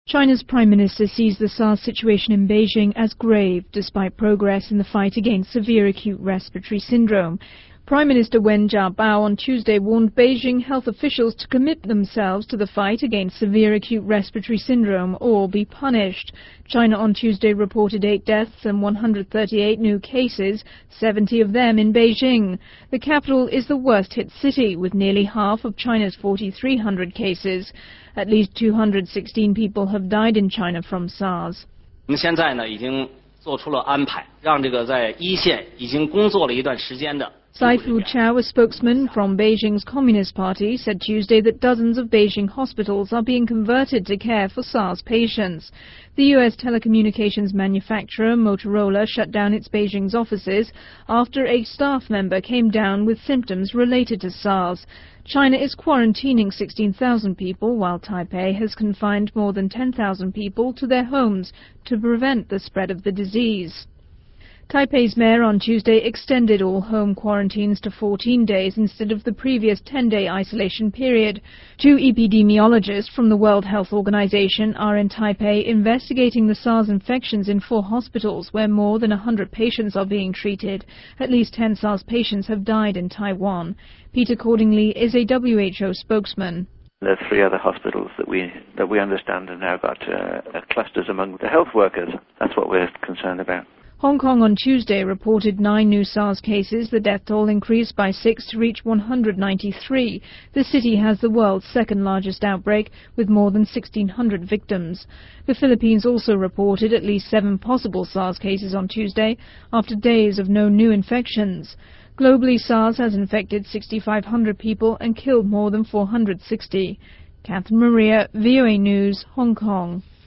China's Prime Minister sees the SARS situation in Beijing as grave, despite progress in the fight against severe acute respiratory syndrome. Prime Minister Wen Jiabao on Tuesday warned Beijing health officials to commit themselves to the fight against severe acute respiratory syndrome or be punished. China on Tuesday reported 8 deaths and 138 new cases, 70 of them in Beijing. The capital is the worst-hit city, with nearly half of China's 4,300 cases. At least 216 people have died in China from SARS. 我们现在呢已经做出了安排，让这个在一线已经工作了一段时间的 Saifu Chao, a spokesman from Beijing's Communist Party, said Tuesday that dozens of Beijing hospitals are being converted to care for SARS patients. The U.S. telecommunications manufacturer Motorola shut down its Beijing's offices after a staff member came down with symptoms related to SARS. China is quarantining 16,000 people, while Taipei has confined more than 10,000 people to their homes to prevent the spread of the disease. Taipei's mayor on Tuesday extended all home quarantines to 14 days instead of the previous 10-day isolation period. 2 epidemiologists from the World Health Organization are in Taipei investigating the SARS infections in 4 hospitals where more than 100 patients are being treated. At least 10 SARS patients have died in Taiwan. Peter Cordingley is a WHO spokesman. There are 3 other hospitals that we understand have now got clusters among the health workers. That's what we're concerned about. Hong Kong on Tuesday reported 9 new SARS cases. The death toll increased by 6 to reach 193. The city has the world's second largest outbreak, with more than 1,600 victims. The Philippines also reported at least 7 possible SARS cases on Tuesday, after days of no new infections. Globally, SARS has infected 6,500 people and killed more than 460. Catherine Maria, VOA News, Hong Kong.